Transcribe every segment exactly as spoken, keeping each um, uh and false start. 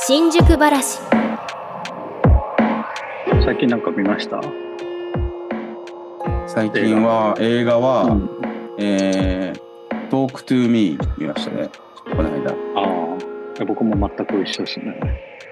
新宿ばらし。 最近なんか見ました？ 最近は映画は、 うん、 えー、Talk to Me 見ましたね、この間。 ああ、僕も全く一緒ですね。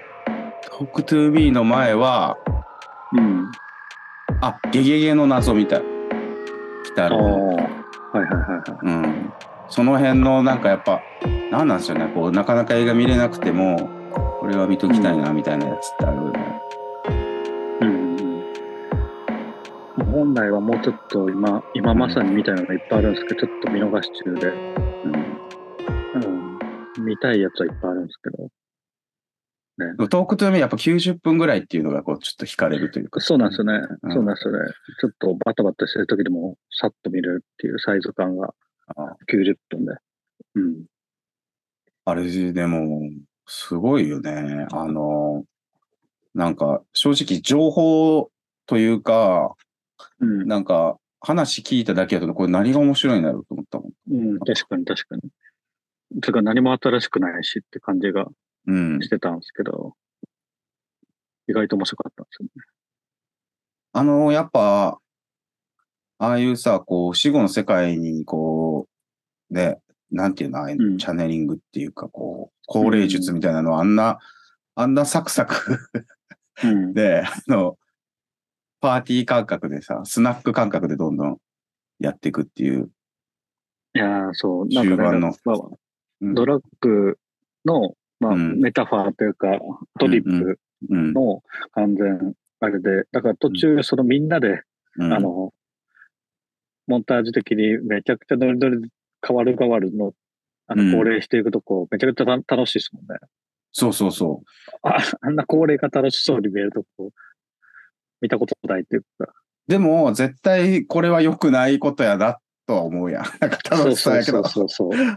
Talk to Me の前は、 うん。 あ、ゲゲゲの謎みたい。北ああ、 の。 はいはいはいはい。 うん。その辺のなんかやっぱ、なんなんですよね、こう、なかなか映画見れなくても、これは見ときたいな、みたいなやつってあるよね。 うん。うん、本来はもうちょっと今、今まさに見たいのがいっぱいあるんですけど、ちょっと見逃し中で。 うん。 うん。見たいやつはいっぱいあるんですけど。ね。 トークトゥーミーやっぱきゅうじゅっぷんぐらいっていうのがこうちょっと惹かれるというか。 そうなんですよね。 うん、 そうなんですよね。ちょっとバタバタしてる時でもさっと見れるっていうサイズ感がきゅうじゅっぷんで。うん。 あれでも、すごいよね。あの、なんか正直情報というか、 うん、 なんか話聞いただけだとこれ何が面白いんだろうと思ったもん。 うん、確かに確かに。つか何も新しくないしって感じがしてたんですけど、うん、意外と面白かったんですよね。 あの、やっぱ、ああいうさ、こう、死後の世界に、こう、ね、なんていうの、ああいう、うん、チャネリングっていうか、こう、高齢術みたいなのは、あんな、あんなサクサクで、あの、パーティー感覚でさ、スナック感覚でどんどんやっていくっていう。 いやー、そう、なんかね、まあ、ドラッグの、まあ、うん、メタファーというか、トリップの完全、あれで、だから途中、そのみんなで、うん、あの、モンタージュ的にめちゃくちゃノリノリ変わる変わるの、あの、高齢していくとこ、めちゃくちゃ楽しいですもんね。 そうそうそう。 あ、あんな高齢が楽しそうに見えるとこ、見たことないっていうか。 でも、絶対これは良くないことやなとは思うやん。なんか楽しそうやけど。 そうそうそうそう。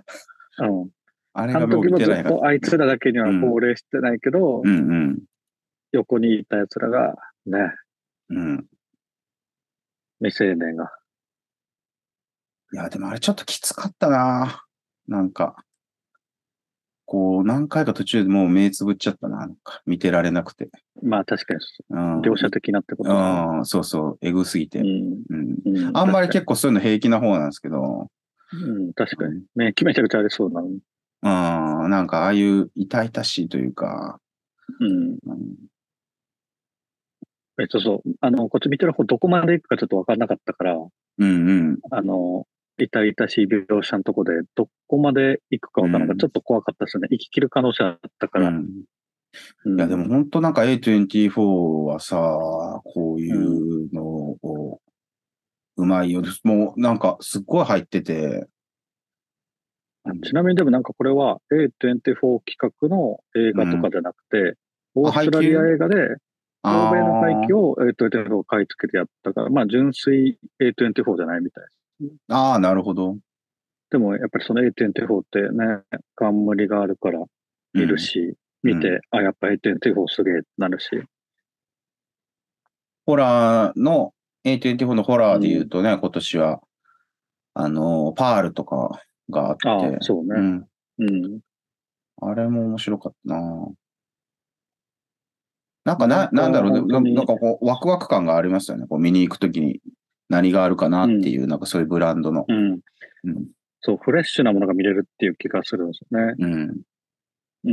うん。 あれがもう見てないあの時もずっとあいつらだけには高齢してないけど、 うんうんうん、 横にいた奴らが、ね。 うん。 未成年が。 いや、でもあれちょっときつかったな。なんか。こう、何回か途中でもう目つぶっちゃったな。なんか見てられなくて。 まあ確かに、うん、描写的なってことああ、そうそう。エグすぎて。うんうん、 あんまり結構そういうの平気な方なんですけど。 うん、確かに。ね、めちゃくちゃありそうなのに。 うん、なんかああいう痛々しいというか。 うん。うん、えっと、そう、あの、こっち見てる方どこまで行くかちょっとわかんなかったから、うんうん。 あの、痛々しい描写のとこでどこまで行くかわからないから、ちょっと怖かったですね。生き切る可能性あったから。うんいや、でも本当なんか エーにじゅうよん はさ、こういうのを、うまいよ。もうなんかすっごい入ってて。 ちなみにでもなんかこれは エーにじゅうよん 企画の映画とかじゃなくて、うん、オーストラリア映画で、欧米の背景を エーにじゅうよん 買い付けてやったから、まあ純粋 エーにじゅうよん じゃないみたいです。 ああ、なるほど。 でもやっぱりその エーにじゅうよん ってね、冠があるから見るし、うん、見て、うん、あ、やっぱ エーにじゅうよん すげえってなるし。 ホラーの、エーにじゅうよん のホラーで言うとね、うん、今年は、あの、パールとかがあって。 ああ、そうね。うん。うん、 あれも面白かったな。なんかな、なんだろうねな、なんかこう、ワクワク感がありますよね。こう見に行くときに何があるかなっていう、うん、なんかそういうブランドの。 うん。うん。そう、フレッシュなものが見れるっていう気がするんですよね。うん。うん。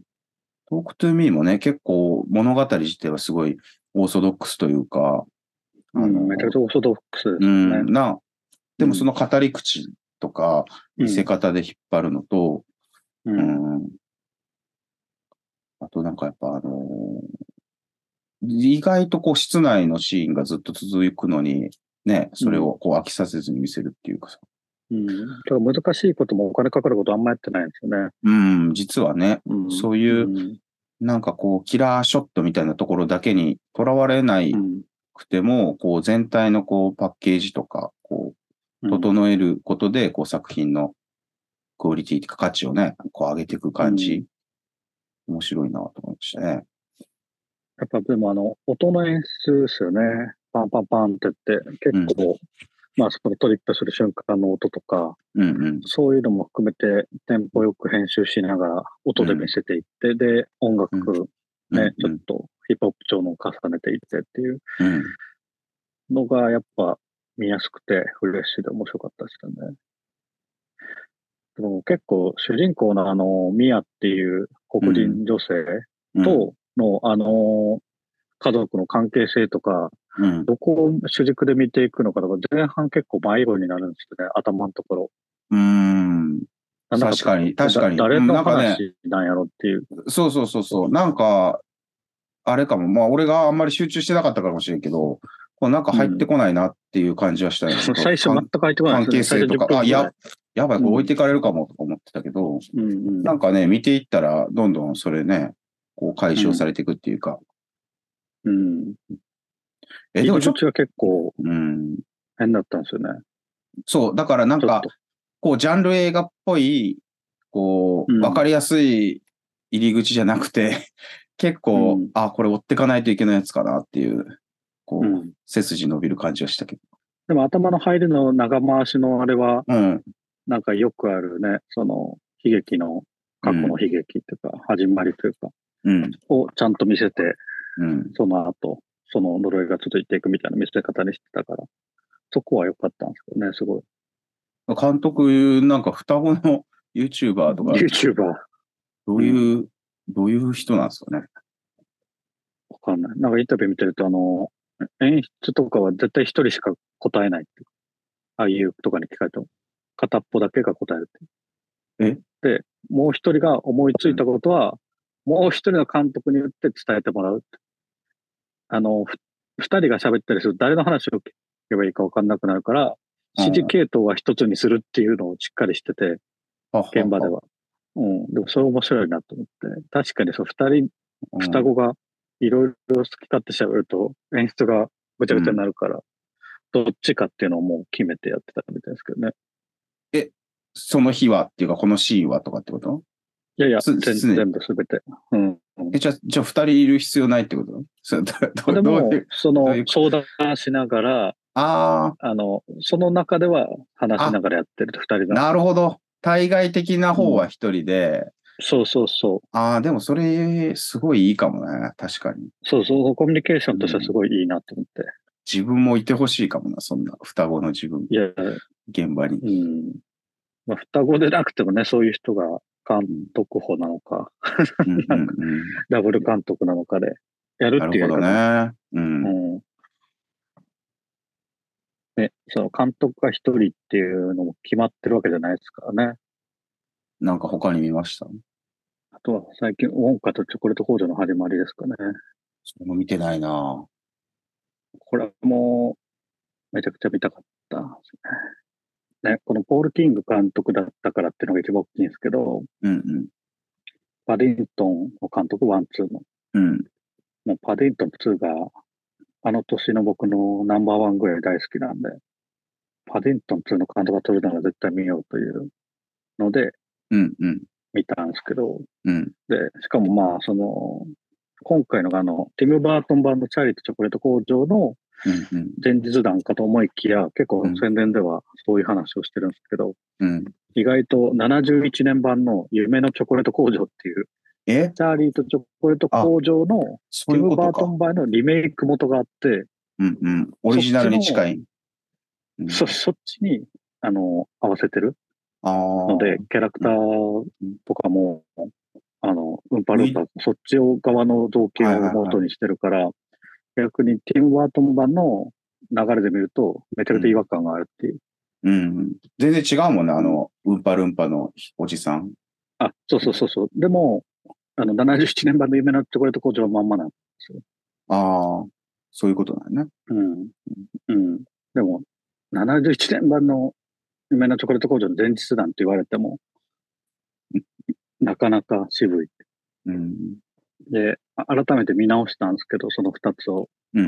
トークトゥーミーもね、結構物語自体はすごいオーソドックスというか。 あの、うん、めちゃくちゃオーソドックスですね。 うん、な、でもその語り口とか見せ方で引っ張るのと、 うん。 うん、あとなんかやっぱあのー、意外とこう室内のシーンがずっと続くのに、ね、それをこう飽きさせずに見せるっていうかさ。 うん。だから難しいこともお金かかることあんまやってないんですよね。 うん、実はね、うん、そういう、うん、なんかこう、キラーショットみたいなところだけにとらわれないくても、うん、こう、全体のこう、パッケージとか、こう、整えることで、こう、作品のクオリティとか価値をね、こう、上げていく感じ、うん、面白いなと思いましたね。 やっぱでもあの、音の演出ですよね。パンパンパンって言って、結構、 まあそのトリップする瞬間の音とか、 うんうん、 そういうのも含めてテンポよく編集しながら音で見せていって、うん、で、音楽ね、ちょっとヒップホップ調のを重ねていってっていうのがやっぱ見やすくてフレッシュで面白かったですよね。でも結構主人公のあの、ミアっていう黒人女性との、あの、家族の関係性とか、 うん、 どこを主軸で見ていくのかとか、前半結構迷子になるんですよね、頭のところ。 うーん。 なんか確かに、確かに。 誰のなんかね、 話なんやろっていう。 そうそうそうそう。なんか、あれかも。まあ、俺があんまり集中してなかったかもしれんけど、こうなんか入ってこないなっていう感じはしたよね。 うん、最初全く入ってこないですね。 関係性とか、あ、や、やばい、これ置いていかれるかもとか思ってたけど、 うんうん、 なんかね、見ていったら、どんどんそれね、こう解消されていくっていうか。 うん。うん、 え、でもちょっと。 が結構、変だったんですよね。 そう、だからなんか、こう、ジャンル映画っぽい、こう、わかりやすい入り口じゃなくて、結構、うん、あ、これ追ってかないといけないやつかなっていう、こう、うん、背筋伸びる感じはしたけど。 でも頭の入りの長回しのあれは、うん、なんかよくあるね、その悲劇の、過去の悲劇っていうか、うん、始まりというか、うん、をちゃんと見せて、うん、その後、その呪いが続いていくみたいな見せ方にしてたから、そこは良かったんですけどね、すごい。 監督、なんか双子の YouTuber とか。 YouTuber。 どういう、うん、どういう人なんですかね。 わかんない。なんかインタビュー見てると、あの、演出とかは絶対一人しか答えないって。ああいうとかに聞かれても、片っぽだけが答えるって。えで、もう一人が思いついたことは、うん、もう一人の監督によって伝えてもらうって。あの、二人が喋ったりすると誰の話を聞けばいいか分かんなくなるから、指示系統は一つにするっていうのをしっかりしてて、現場では。うん。でもそれ面白いなと思って。確かにそう、二人、双子がいろいろ好き勝手喋ると演出がぐちゃぐちゃになるから、うん、どっちかっていうのをもう決めてやってたみたいですけどね。 え、その日はっていうか、このシーンはとかってこと？ いやいや、全部すべて。うん。 え、じゃあ、じゃあ二人いる必要ないってこと？そでも、その、相談しながら、 ああの、その中では話しながらやってると、二人が。 なるほど。対外的な方は一人で、うん、 そうそうそう。 ああ、でもそれ、すごいいいかもね。確かに。 そうそう、コミュニケーションとしてはすごいいいなと思って。うん、 自分もいてほしいかもな、そんな双子の自分。 いや、 現場に。 うん。まあ、双子でなくてもね、そういう人が監督補なのか、うん、なんか、ダブル監督なのかで、やるっていうやり方。 なるほどね。うん。 うんね、その監督が一人っていうのも決まってるわけじゃないですからね。 なんか他に見ました？ あとは最近、ウォンカとチョコレート工場の始まりですかね。 それも見てないな。 これもめちゃくちゃ見たかったですね。ね、このポール・キング監督だったからっていうのが一番大きいんですけど、 うんうん、 パディントンの監督、ワン、ツーの。 うん、 もうパディントンツーが、あの年の僕のナンバーワンぐらい大好きなんで、パディントンツーの監督が撮るなら絶対見ようというので、 うんうん、 見たんですけど、 うん、 で、しかもまあ、その、今回のがあの、ティム・バートン版のチャーリーとチョコレート工場の前日談かと思いきや、結構宣伝ではそういう話をしてるんですけど、 うん、 意外とななじゅういちねん版の夢のチョコレート工場っていう、 えチャーリーとチョコレート工場のティム・バートン版のリメイク元があって、 うんうん、オリジナルに近い。 うん、そそっちにあの合わせてるので、キャラクターとかも、あの、うんぱるんぱ、そっち側の造形を元にしてるから、はいはいはい、逆にティム・バートン版の流れで見ると、めちゃくちゃ違和感があるっていう。 うん。うん、全然違うもんね、あの、うんぱるんぱのおじさん。 あ、そうそうそうそう。でも、あの、ななじゅうななねん版の夢のチョコレート工場はまんまなんですよ。 ああ、そういうことだね。 うん。うん。でも、ななじゅういちねん版の夢のチョコレート工場の前日談って言われても、なかなか渋い。 うん、 で、改めて見直したんですけど、その二つを。 うん、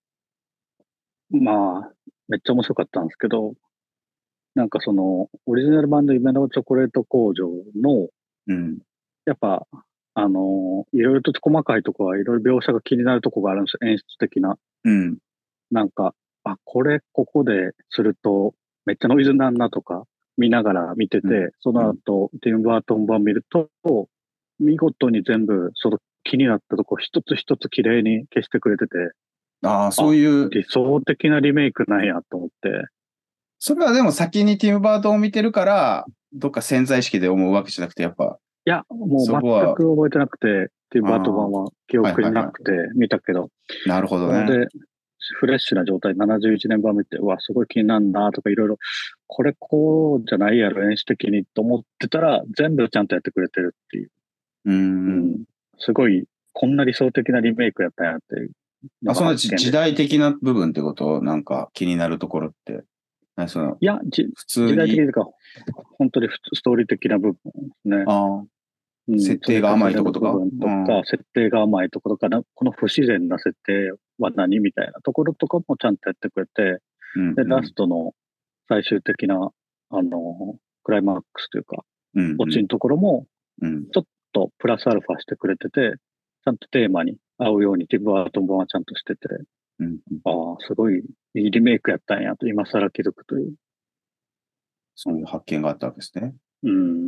まあ、めっちゃ面白かったんですけど、なんかその、オリジナル版の夢のチョコレート工場の、 うん、 やっぱ、あの、いろいろと細かいところはいろいろ描写が気になるところがあるんですよ、演出的な。 うん。 なんか、 あ、これここでするとめっちゃノイズなんなとか見ながら見てて、うん、その後、うん、ティム・バートン版見ると、見事に全部その気になったとこ一つ一つ綺麗に消してくれてて、 ああ、そういう。 理想的なリメイクなんやと思って。 それはでも先にティム・バートンを見てるから、どっか潜在意識で思うわけじゃなくて、やっぱ。 いや、もう全く覚えてなくて、ティム・バートン版は記憶になくて見たけど。 はいはいはい、なるほどね。 で、フレッシュな状態、ななじゅういちねん版見て、うわ、すごい気になるなとかいろいろ、これこうじゃないやろ、演出的にと思ってたら、全部ちゃんとやってくれてるっていう。 うんうん、 すごい、こんな理想的なリメイクやったんやっていう。 あ、その時代的な部分ってことなんか気になるところって。そのいや、じ普通に時代的にか、本当にストーリー的な部分ですね。 ああ、うん、設定が甘いところとか、 とか、うん、設定が甘いところとか、この不自然な設定は何みたいなところとかもちゃんとやってくれて、うんうん、で、ラストの最終的な、あの、クライマックスというか、うんうん、オチのところも、ちょっとプラスアルファしてくれてて、ちゃんとテーマに合うようにティム・バートン版はちゃんとしてて、うんうん、ああ、すごいいいリメイクやったんやと今更気づくという。 そういう発見があったわけですね。 うん。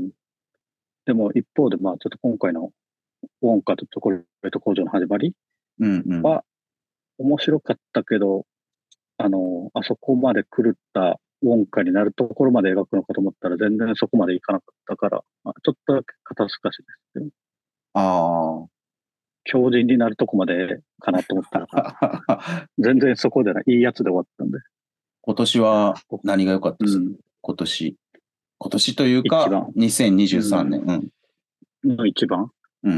でも一方で、まあちょっと今回のウォンカとチョコレート工場の始まりは面白かったけど、うんうん、あの、あそこまで狂ったウォンカになるところまで描くのかと思ったら全然そこまでいかなかったから、まあ、ちょっとだけ肩透かしですけど。 ああ。 強靭になるとこまでかなと思ったら、全然そこでない、いいやつで終わったんで。 今年は何が良かったですか、うん、今年。今年というか、にせんにじゅうさんねん。 うん。の一番うん。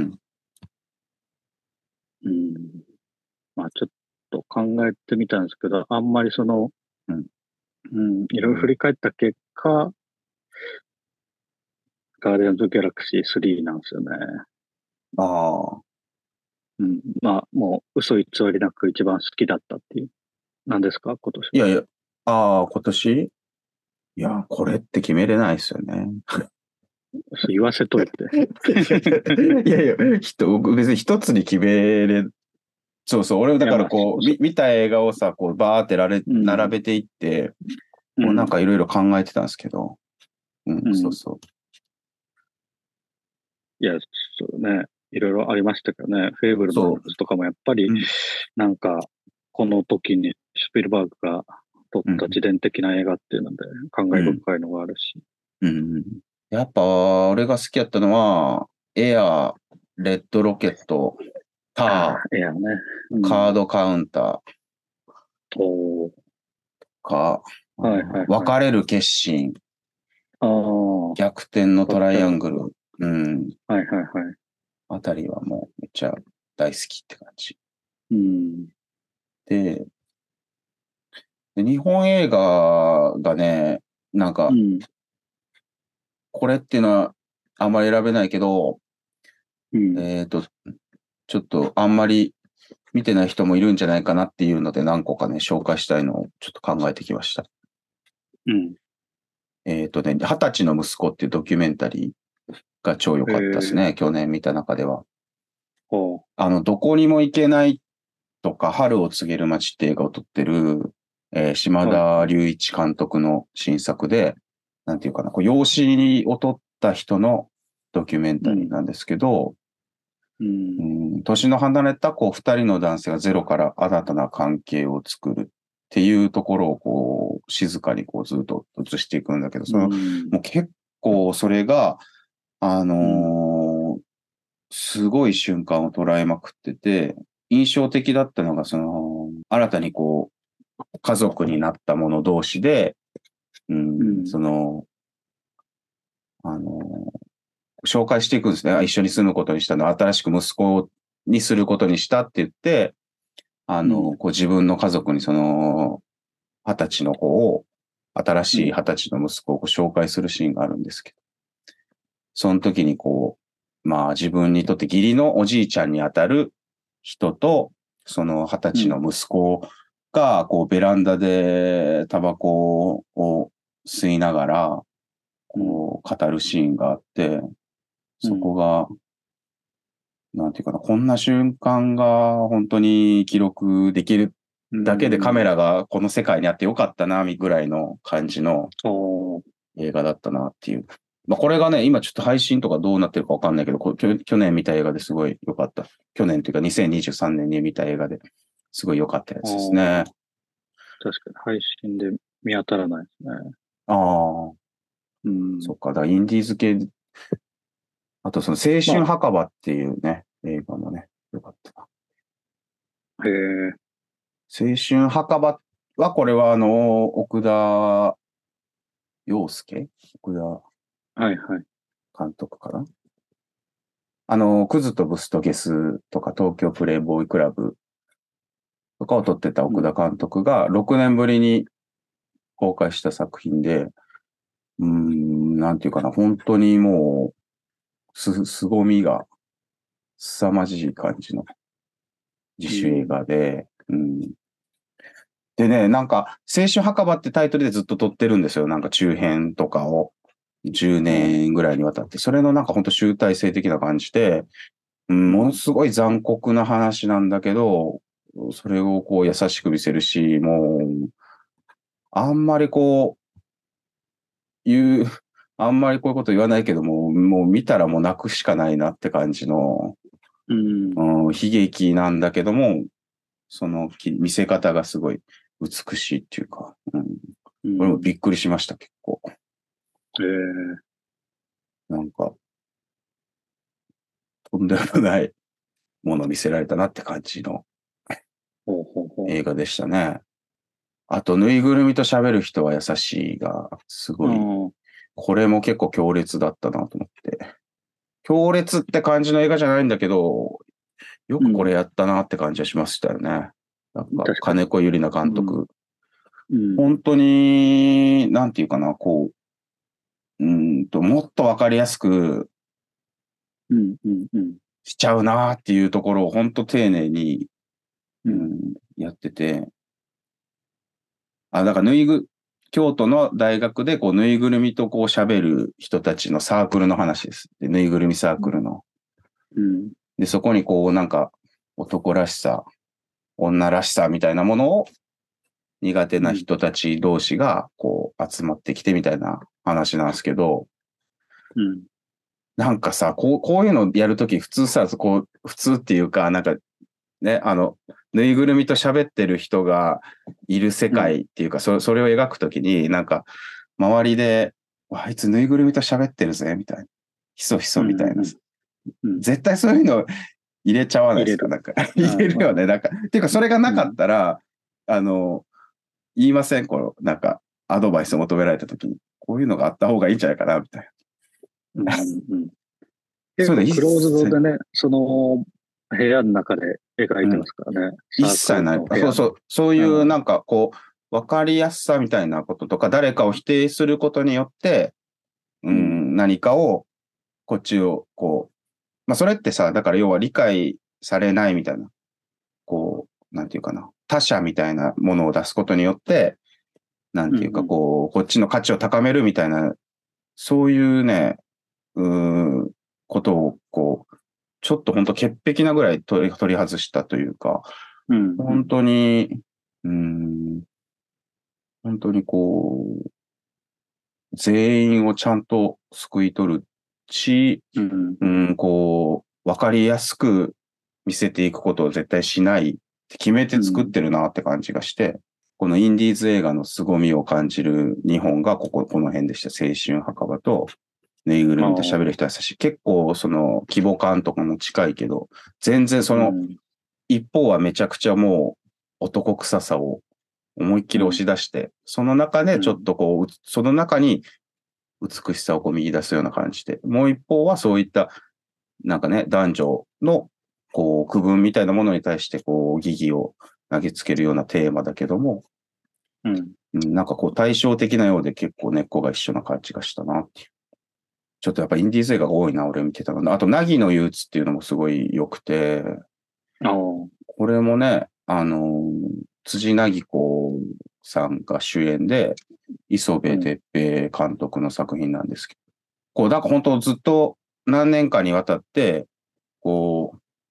うん。まあちょっと考えてみたんですけど、あんまりその、うん。うん、いろいろ振り返った結果、ガーディアンズ・ギャラクシースリーなんですよね。 ああ。 うん。まあ、もう嘘偽りなく一番好きだったっていう。何ですか今年。 いやいや、ああ、今年いや、これって決めれないですよね。 言わせといて。 いやいや、別に一つに決めれ、そうそう、俺だからこう、見見た映画をさ、こう、バーってられ、うん、並べていって、うん、こうなんかいろいろ考えてたんですけど、うん、うん、そうそう。 いや、そうね、いろいろありましたけどね、フェーブルマンズとかもやっぱり、うん、なんか、この時にシュピルバーグが撮った自伝的な映画っていうので、感慨深いのがあるし。 うんうんうん、やっぱ、俺が好きやったのは、エア、レッドロケット、ター、エアね、 うん、カードカウンター、おか、 はいはいはい、 別れる決心、 あ逆転のトライアングル、うん。 はいはいはい。 あたりはもうめっちゃ大好きって感じ。 うん、 で、で日本映画がね、なんか、うん、これっていうのはあんまり選べないけど、うん、えっと、ちょっとあんまり見てない人もいるんじゃないかなっていうので何個かね、紹介したいのをちょっと考えてきました。 うん。 えっとね、二十歳の息子っていうドキュメンタリーが超良かったですね、去年見た中では。あの、どこにも行けないとか、春を告げる街って映画を撮ってる、えー、島田隆一監督の新作で、はい、なんていうかな、こう養子を取った人のドキュメンタリーなんですけど、うん、うん、年の離れたこう二人の男性がゼロから新たな関係を作るっていうところをこう静かにこうずっと映していくんだけど、その、うん、もう結構それが、あのーうん、すごい瞬間を捉えまくってて、印象的だったのが、その、新たにこう、家族になった者同士で、うん、うん、その、あの、紹介していくんですね。一緒に住むことにしたの、新しく息子にすることにしたって言って、あの、うん、こう自分の家族にその、二十歳の子を、新しい二十歳の息子を紹介するシーンがあるんですけど、その時にこう、まあ自分にとって義理のおじいちゃんにあたる人と、その二十歳の息子が、こう、ベランダでタバコを吸いながら、こう、語るシーンがあって、そこが、なんていうかな、こんな瞬間が本当に記録できるだけでカメラがこの世界にあってよかったな、ぐらいの感じの映画だったなっていう。まあこれがね、今ちょっと配信とかどうなってるかわかんないけど、去去年見た映画ですごい良かった。去年というかにせんにじゅうさんねんに見た映画ですごい良かったやつですね。 確かに配信で見当たらないですね。 ああ。 うん。 そっか、だインディーズ系、あとその青春墓場っていうね、まあ、映画もね、良かったな。 へえ。 青春墓場は、これはあの、奥田洋介奥田。 はいはい。 監督かな。あの、クズとブスとゲスとか東京プレイボーイクラブとかを撮ってた奥田監督がろくねんぶりに公開した作品で、うーん、なんていうかな、本当にもう、す、凄みが凄まじい感じの自主映画で、うん、うん。でね、なんか、青春墓場ってタイトルでずっと撮ってるんですよ。なんか中編とかを。じゅうねんぐらいにわたって。それのなんか本当集大成的な感じで、うん、ものすごい残酷な話なんだけど、それをこう優しく見せるし、もう、あんまりこう、言う、あんまりこういうこと言わないけども、もう見たらもう泣くしかないなって感じの、 うん、 うん、悲劇なんだけども、その見せ方がすごい美しいっていうか、うん、これもびっくりしました、結構。 えー、 なんか、とんでもないものを見せられたなって感じの映画でしたね。あと、ぬいぐるみと喋る人は優しいが、すごい、これも結構強烈だったなと思って。強烈って感じの映画じゃないんだけど、よくこれやったなって感じはしましたよね。やっぱ、金子ゆりな監督。うんうん、本当に、なんていうかな、こう、うんと、もっとわかりやすく、 うんうんうん、 しちゃうなっていうところを本当丁寧に、うん、やってて。あ、だからぬいぐ、京都の大学でこうぬいぐるみとこう喋る人たちのサークルの話です。でぬいぐるみサークルの。 うん、 で、そこにこうなんか男らしさ、女らしさみたいなものを苦手な人たち同士がこう集まってきてみたいな話なんですけど、 うん、 なんかさ、こう、こういうのやるとき普通さ、こう、普通っていうか、なんかね、あの、ぬいぐるみと喋ってる人がいる世界っていうか、うん、そ, それを描くときに、なんか、周りで、あいつぬいぐるみと喋ってるぜ、みたいな。ひそひそみたいな。うんうん、絶対そういうの入れちゃわないですか、なんか。入れるよね、なんか。っていうか、それがなかったら、うん、あの、言いません、この、なんか、アドバイスを求められたときに、こういうのがあった方がいいんじゃないかな、みたいな。うんうん、 結構クローズドでね、その部屋の中で描いてますからね。 うん、一切ない。そうそう。そういうなんかこう、わかりやすさみたいなこととか、誰かを否定することによって、うん、うん、何かを、こっちを、こう、まあそれってさ、だから要は理解されないみたいな、こう、なんていうかな、他者みたいなものを出すことによって、なんていうかこう、うんうん、こっちの価値を高めるみたいな、そういうね、うーことを、こう、ちょっと本当潔癖なぐらい取り、取り外したというか、うんうん、本当に、うん、本当にこう、全員をちゃんと救い取るし、うんうん、こう、わかりやすく見せていくことを絶対しないって決めて作ってるなって感じがして、うん、このインディーズ映画の凄みを感じる日本がここ、この辺でした。青春墓場と、ぬいぐるみと喋る人は優しい。結構その規模感とかも近いけど、全然その、一方はめちゃくちゃもう男臭さを思いっきり押し出して、うん、その中でちょっとこう、その中に美しさをこう見出すような感じで、もう一方はそういったなんかね、男女のこう区分みたいなものに対してこう疑義を投げつけるようなテーマだけども、うん、なんかこう対照的なようで結構根っこが一緒な感じがしたなっていう。ちょっとやっぱインディーズ映画が多いな、俺見てたの。あと、凪の憂鬱っていうのもすごい良くて、これもね、あの、辻凪子さんが主演で、磯部哲平監督の作品なんですけど、こう、なんか本当ずっと何年かにわたって、こう、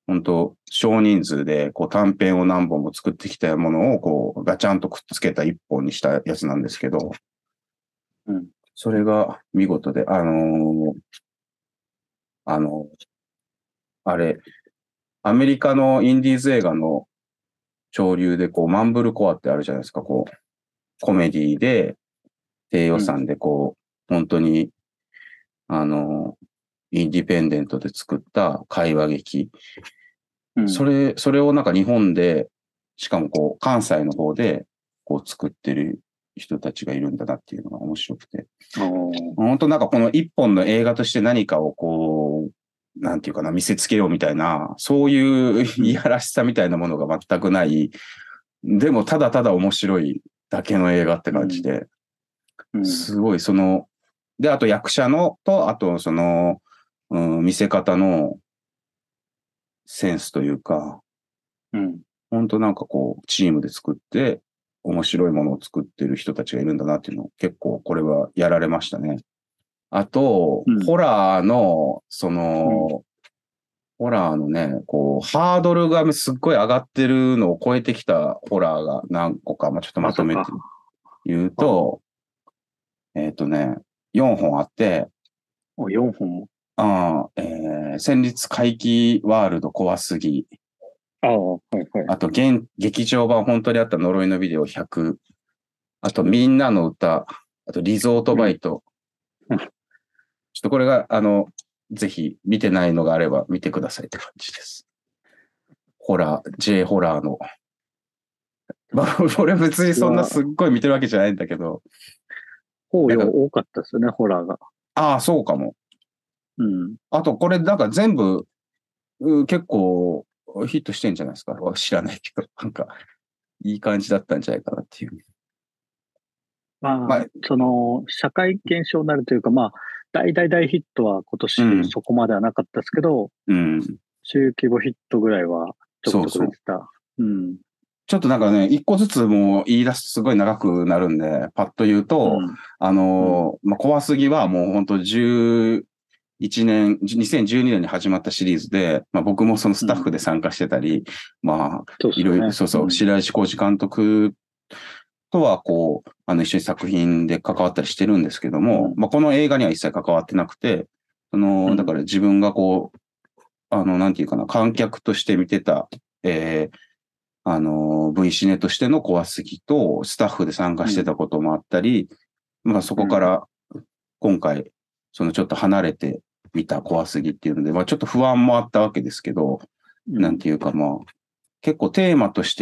本当少人数でこう短編を何本も作ってきたものをこうガチャンとくっつけた一本にしたやつなんですけど、 うん、 それが見事で、あのー、あの、あれ、アメリカのインディーズ映画の潮流でこうマンブルコアってあるじゃないですか、こう、コメディで低予算でこう、うん、本当に、あの、インディペンデントで作った会話劇。うん、それ、それをなんか日本で、しかもこう、関西の方で、こう作ってる人たちがいるんだなっていうのが面白くて。本当なんかこの一本の映画として何かをこう、なんていうかな、見せつけようみたいな、そういういやらしさみたいなものが全くない、でもただただ面白いだけの映画って感じで、うん、すごいその、で、あと役者のと、あとその、うん、見せ方のセンスというか、うん、本当なんかこう、チームで作って、面白いものを作ってる人たちがいるんだなっていうのを結構これはやられましたね。あと、うん、ホラーの、その、うん、ホラーのね、こう、ハードルがすっごい上がってるのを超えてきたホラーが何個か、まあ、ちょっとまとめて言うと、えっとね、よんほんあって、 お、よんほんも。 あえー、戦慄怪奇ワールド怖すぎ。 ああ、はいはい。 あと、現、劇場版本当にあった呪いのビデオひゃく。あと、みんなの歌。あと、リゾートバイト。うん、ちょっとこれが、あの、ぜひ見てないのがあれば見てくださいって感じです。ホラー、J ホラーの。まあ、俺別にそんなすっごい見てるわけじゃないんだけど。 方よ多かったですよね、ホラーが。 ああ、そうかも。うん。あと、これ、なんか全部、結構ヒットしてんじゃないですか。知らないけど、なんか、いい感じだったんじゃないかなっていう。 まあ、まあ、その、社会現象になるというか、まあ、大大大ヒットは今年そこまではなかったですけど、うん、中規模ヒットぐらいはちょこちょこ出てた。そうそう。うん。 ちょっとなんかね、一個ずつもう言い出すとすごい長くなるんで、パッと言うと、うん、あの、うん、まあ、怖すぎはもう本当じゅういちねん、にせんじゅうにねんに始まったシリーズで、まあ、僕もそのスタッフで参加してたり、うん、まあ、いろいろ、そうそう、白石浩二監督とはこう、あの一緒に作品で関わったりしてるんですけども、うん、まあ、この映画には一切関わってなくて、その、だから自分がこう、あの、なんていうかな、観客として見てた、えー、あの、V シネとしての怖すぎと、スタッフで参加してたこともあったり、うん、まあそこから今回、そのちょっと離れてみた怖すぎっていうので、まあちょっと不安もあったわけですけど、うん、なんていうかまあ、結構テーマとして、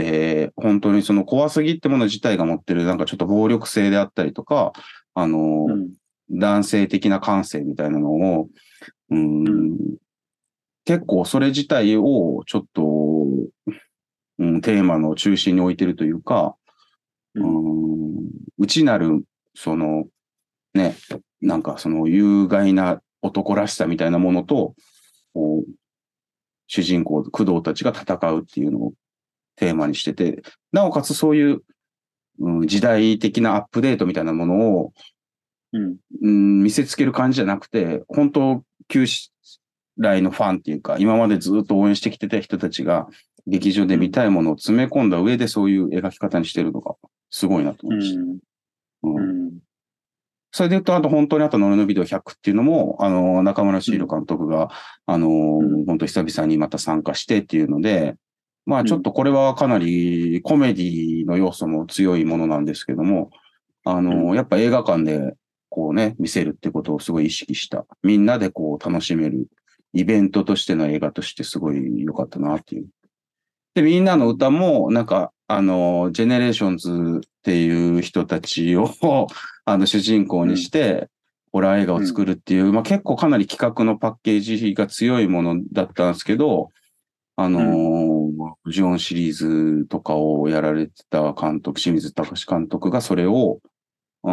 本当にその怖すぎってもの自体が持ってるなんかちょっと暴力性であったりとか、あの、うん、男性的な感性みたいなのを、うん、うん、結構それ自体をちょっと、うん、テーマの中心に置いてるというか、うん、内なる、その、ね、なんかその有害な男らしさみたいなものと、こう主人公、工藤たちが戦うっていうのをテーマにしてて、なおかつそういう、うん、時代的なアップデートみたいなものを、うんうん、見せつける感じじゃなくて、本当、旧来のファンっていうか、今までずっと応援してきてた人たちが、劇場で見たいものを詰め込んだ上でそういう描き方にしてるのが、すごいなと思いました。うんうん、それで言うと、あと本当にあとノルノビデオひゃくっていうのも、あの、中村シール監督が、うん、あの、うん、本当久々にまた参加してっていうので、まあちょっとこれはかなりコメディの要素も強いものなんですけども、あの、やっぱ映画館でこうね、見せるってことをすごい意識した。みんなでこう楽しめるイベントとしての映画としてすごい良かったなっていう。で、みんなの歌も、なんか、あの、ジェネレーションズっていう人たちをあの、主人公にして、ホラー映画を作るっていう、うん、まあ結構かなり企画のパッケージが強いものだったんですけど、あのー、うん、ジオンシリーズとかをやられてた監督、清水隆監督がそれを、うん、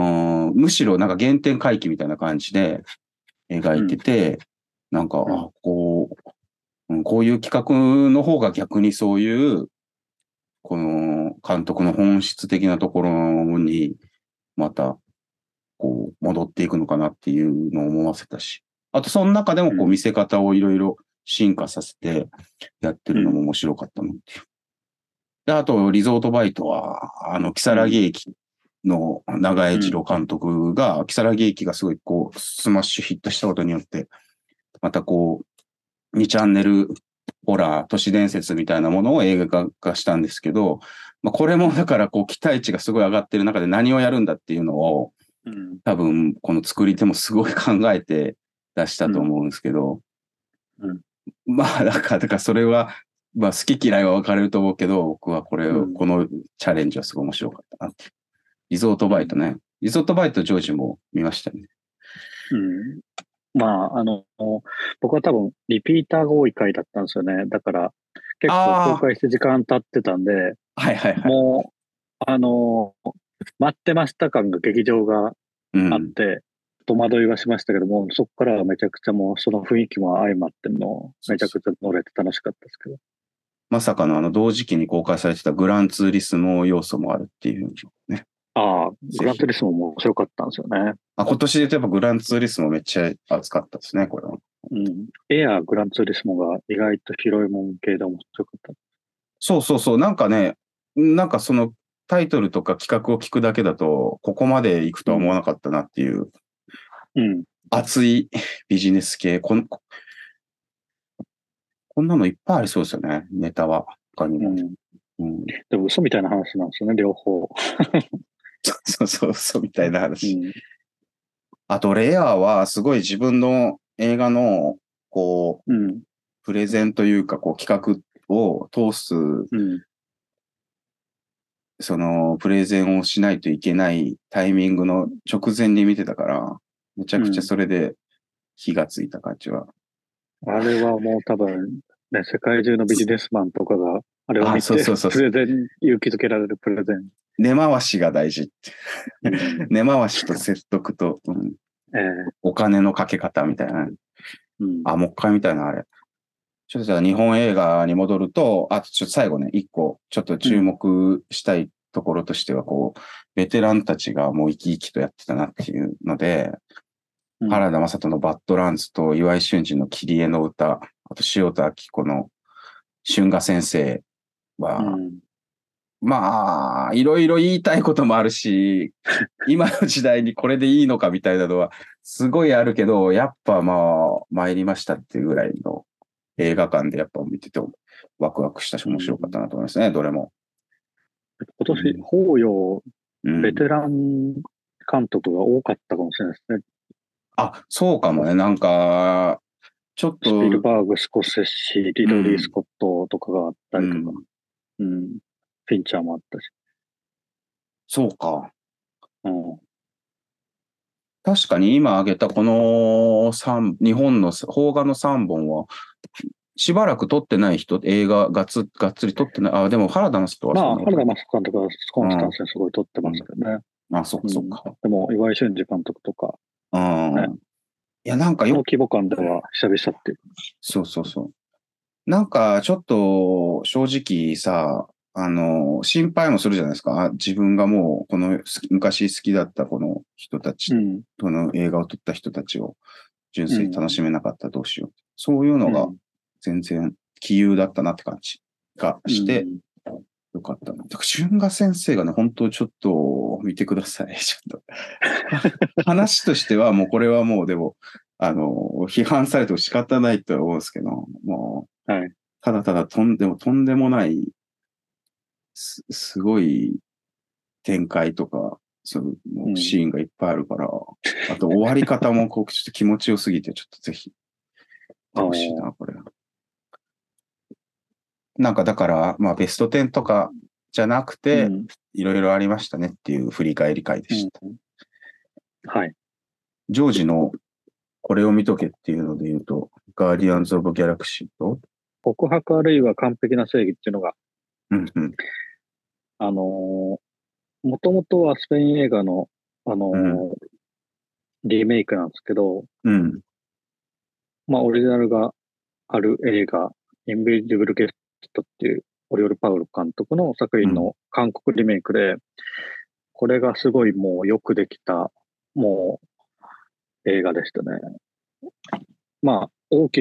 むしろなんか原点回帰みたいな感じで描いてて、うん、なんか、あ、こう、こういう企画の方が逆にそういう、この監督の本質的なところに、また、こう、戻っていくのかなっていうのを思わせたし。あと、その中でも、こう、見せ方をいろいろ進化させてやってるのも面白かったなっていう。で、あと、リゾートバイトは、あの、木更木駅の長江二郎監督が、木更木駅がすごいこう、スマッシュヒットしたことによって、またこう、にチャンネルホラー、都市伝説みたいなものを映画化したんですけど、まあ、これもだからこう、期待値がすごい上がってる中で何をやるんだっていうのを、多分、この作り手もすごい考えて出したと思うんですけど、 うんうん、 まあ、だから、だからそれは、まあ、好き嫌いは分かれると思うけど、僕はこれを、うん、このチャレンジはすごい面白かったなって。リゾートバイトね。リゾートバイト、ジョージも見ましたね。 うん。まあ、あの、僕は多分、リピーターが多い回だったんですよね。だから、結構公開して時間経ってたんで、 はいはいはい。 もう、あの、待ってました感が劇場があって、うん、戸惑いはしましたけども、そこからはめちゃくちゃもう、その雰囲気も相まっての、めちゃくちゃ乗れて楽しかったですけど。 まさかのあの、同時期に公開されてたグランツーリスモ要素もあるっていうね。 ああ、グランツーリスモも面白かったんですよね。 あ、今年で言うとやっぱグランツーリスモめっちゃ熱かったですね、これは。 うん。エアーグランツーリスモが意外と広いもん系で面白かった。 そうそうそう。なんかね、なんかそのタイトルとか企画を聞くだけだと、ここまで行くとは思わなかったなっていう。 うん。 熱いビジネス系。こん、こんなのいっぱいありそうですよね、ネタは。他にも。うんうん、でも嘘みたいな話なんですよね、両方。 そうそう、嘘みたいな話。うん、あと、レアはすごい自分の映画の、こう、うん、プレゼンというか、こう、企画を通す、うん、その、プレゼンをしないといけないタイミングの直前に見てたから、めちゃくちゃそれで火がついた感じは。 うん、あれはもう多分、ね、世界中のビジネスマンとかが、あれを見て、そうそうそうプレゼン、勇気づけられるプレゼン。 根回しが大事って。うん、根回しと説得と、うんえー、お金のかけ方みたいな。うん、あ、もう一回みたいな、あれ。ちょっとじゃあ日本映画に戻ると、あとちょっと最後ね、一個、ちょっと注目したいところとしては、こう、ベテランたちがもう生き生きとやってたなっていうので、うん、原田雅人のバッドランズと岩井俊二の切り絵の歌、あと塩田明子の春画先生は、うん、まあ、いろいろ言いたいこともあるし、今の時代にこれでいいのかみたいなのは、すごいあるけど、やっぱまあ、参りましたっていうぐらいの映画館でやっぱ見ててワクワクしたし面白かったなと思いますね、うん、どれも。 今年、法要、ベテラン監督が多かったかもしれないですね。 あ、そうかもね。なんか、ちょっと。 スピルバーグ、スコセッシ、リドリー・スコットとかがあったりとか、うん、うん、フィンチャーもあったし。 そうか。うん。確かに今挙げたこの三日本の邦画のさんぼんは、しばらく撮ってない人、映画がつがっつり撮ってない。あ、でも原田雅人はまあ、原田雅人監督はコンスタンスにすごい撮ってますけどね。 うん、あ、そっかそっか、 うん。でも、岩井俊二監督とか、 うん。ね、いや、なんかよこの規模感では久々っていう。 そうそうそう。なんか、ちょっと、正直さ、あの、心配もするじゃないですか。自分がもう、この、昔好きだったこの人たち、うん、この映画を撮った人たちを、純粋に楽しめなかったらどうしよう。うん、そういうのが、全然、杞憂だったなって感じがして、うん、よかったな。だから、春画先生がね、本当ちょっと、見てください。ちょっと。話としては、もうこれはもう、でも、あの、批判されても仕方ないとは思うんですけど、もう、はい、ただただとんでも、とんでもないす、すごい展開とか、そのシーンがいっぱいあるから、うん、あと終わり方もこう、ちょっと気持ちよすぎて、ちょっとぜひ、見てほしいな、これ。なんかだから、まあベストテンとかじゃなくて、いろいろありましたねっていう振り返り会でした。うん、 はい。 ジョージのこれを見とけっていうので言うと、ガーディアンズ・オブ・ギャラクシーと、 告白あるいは完璧な正義っていうのが、 うんうん、 あのー、もともとはスペイン映画の、あのーうん、リメイクなんですけど、うん、まあ、オリジナルがある映画、インビジブル・ゲストっていう、オリオル・パウロ監督の作品の韓国リメイクで、うん、これがすごいもうよくできた、もう映画でしたね。まあ、大きな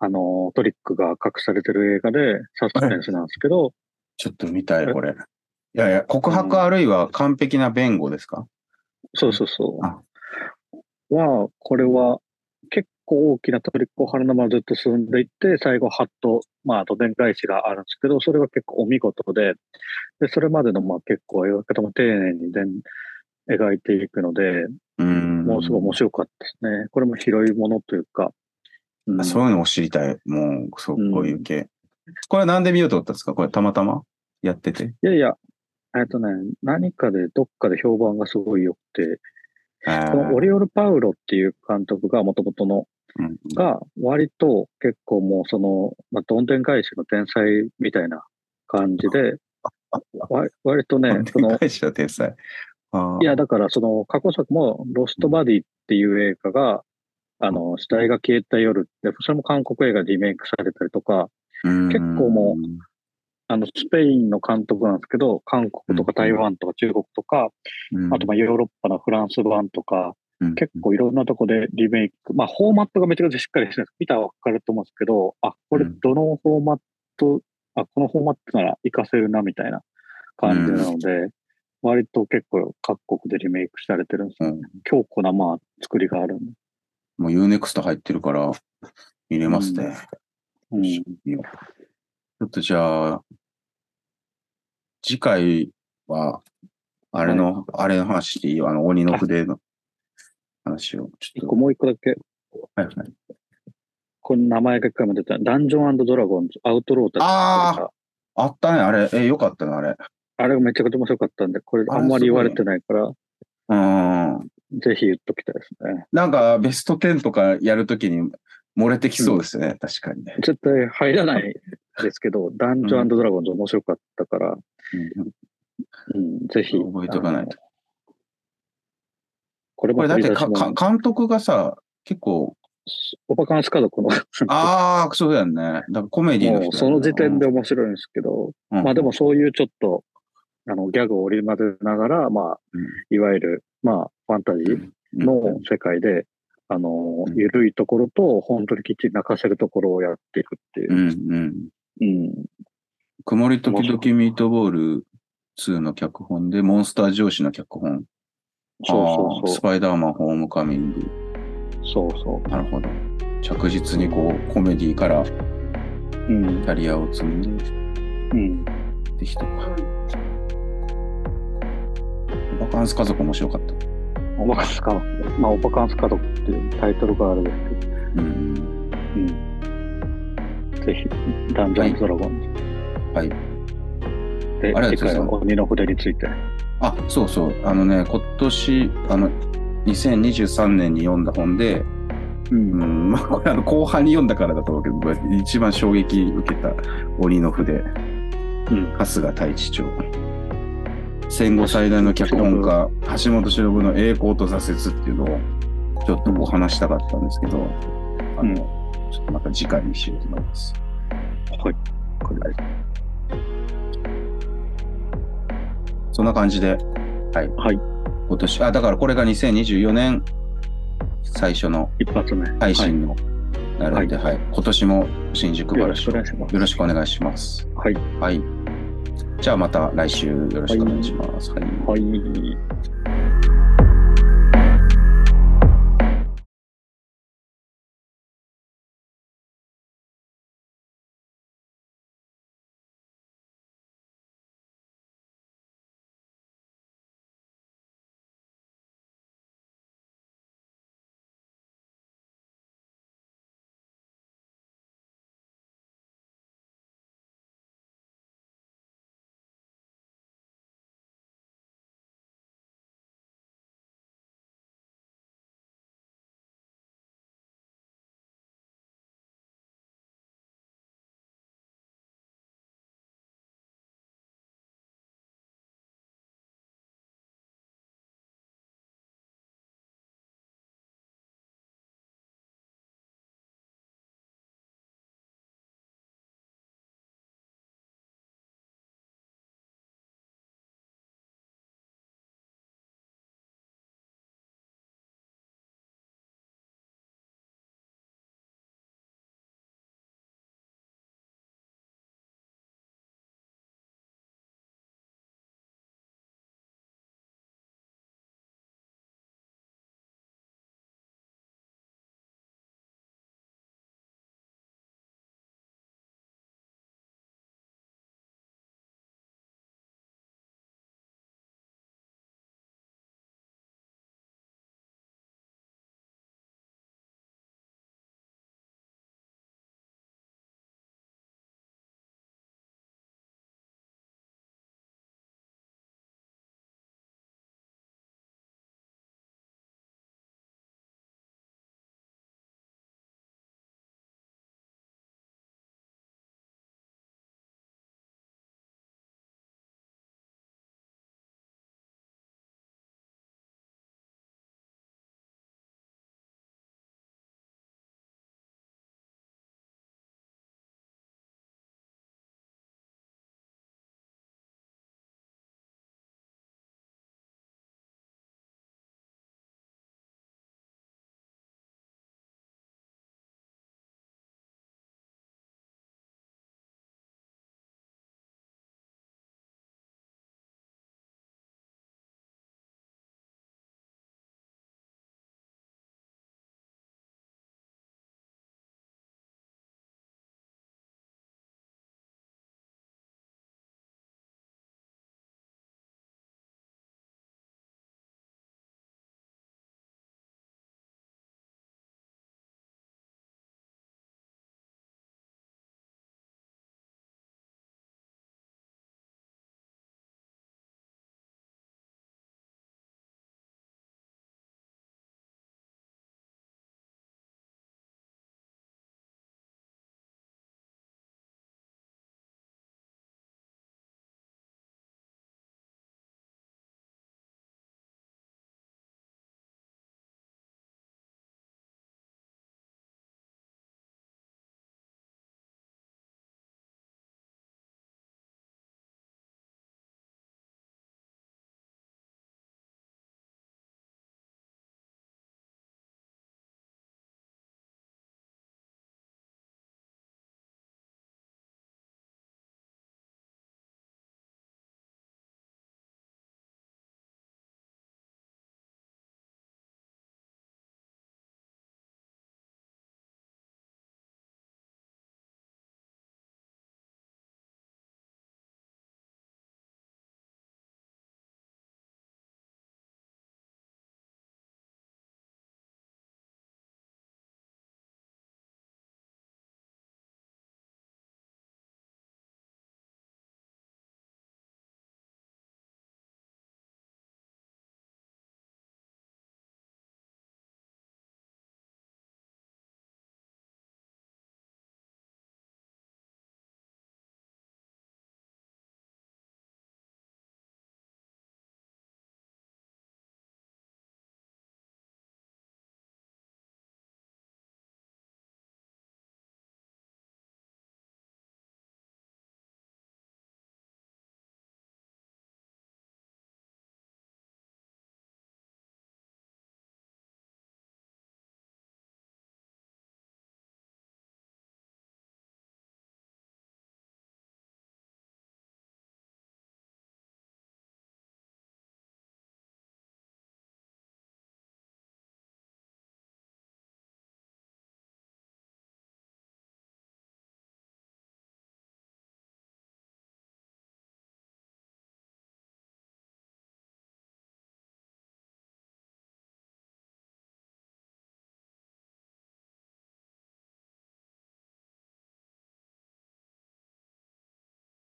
あの、トリックが隠されてる映画で、サスペンスなんですけど。 ちょっと見たい、これ。いやいや、告白あるいは完璧な弁護ですか？うん、 そうそうそう。あは、これは結構大きなトリックを張るのままずっと進んでいって、最後、ハッと、まあ、どでん返しがあるんですけど、それが結構お見事で、で、それまでの、まあ、結構描き方も丁寧にで描いていくので、 うん、 もうすごい面白かったですね。これも広いものというか。 うん、そういうのを知りたい。もう、そう、こういう系。うん、これなんで見ようと思ったんですか？これたまたまやってて。 いやいや、えっとね、何かでどっかで評判がすごい良くて、このオリオル・パウロっていう監督が元々の、うん、が割と結構もうその、まあ、どんでん返しの天才みたいな感じで、割とね、 その、どんでん返しの天才。 いや、だからその過去作もロストバディっていう映画が、あの、死体が消えた夜って、それも韓国映画でリメイクされたりとか、結構もう、あの、スペインの監督なんですけど、韓国とか台湾とか中国とか、あとまあヨーロッパのフランス版とか、結構いろんなとこでリメイク、まあフォーマットがめちゃくちゃしっかりしてるんです。見たらわかると思うんですけど、あ、これどのフォーマット、あ、このフォーマットなら活かせるなみたいな感じなので、割と結構各国でリメイクされてるんですよね。強固なまあ作りがあるんで。 もう ユーネクスト 入ってるから見れますね。 うん。うん、 ちょっとじゃあ、次回は、あれの、はい、あれの話していいよ。あの、鬼の筆の話を。 ちょっともう一個だけ。 はいはい。 この名前が一回も出た。ダンジョン&ドラゴンズ、アウトローたち。 ああ、あったね、あれ。え、よかったね、あれ。 あれがめちゃくちゃ面白かったんで、これあんまり言われてないから。 うん。 ぜひ言っときたいですね。 なんか、ベストテンとかやるときに漏れてきそうですね、うん、確かにね。 絶対入らないですけど、ダンジョン&ドラゴンズ面白かったから、うんうん、ぜひ。 覚えとかないと。 これもこれだってかか監督がさ、結構。 オパカンス家族の。 ああ、そうだよね。だからコメディの人、 ね。その時点で面白いんですけど、うん、まあでもそういうちょっと、あの、ギャグを織り交ぜながら、まあ、うん、いわゆる、まあ、ファンタジーの世界で、うん、あの、うん、緩いところと、本当にきっちり泣かせるところをやっていくっていう。 うんうん。うん。曇り時々ミートボールツーの脚本で、モンスター上司の脚本。 そうそうそう。 スパイダーマンホームカミング。 そうそう。 なるほど。着実にこう、コメディから、キャリアを積んで、うん。って人か。オパカンス家族面白かった。 オパカンス家族。まあ、オパカンス家族っていうタイトルがあるんですけど。うん。うん。ぜひ、ダンジョンズドラゴンズ。 はい。 で、あれ次回は鬼の筆について。 あ、そうそう。あのね、今年、あの、にせんにじゅうさんねんに読んだ本で、うん、うん、まあ、これあの後半に読んだからだと思うけど、一番衝撃受けた鬼の筆、うん、春日太一長。戦後最大の脚本家、橋本忍の栄光と挫折っていうのを、ちょっとこう話したかったんですけど、うん、あの、ちょっとまた次回にしようと思います。 はい。これそんな感じで、はい。 はい。 今年、あ、だからこれがにせんにじゅうよねん最初の一発目配信のなるので、はい、はい。今年も新宿バラシよろしくお願いします。 よろしくお願いします。 はい。 はい。じゃあまた来週よろしくお願いします。 はい。はい。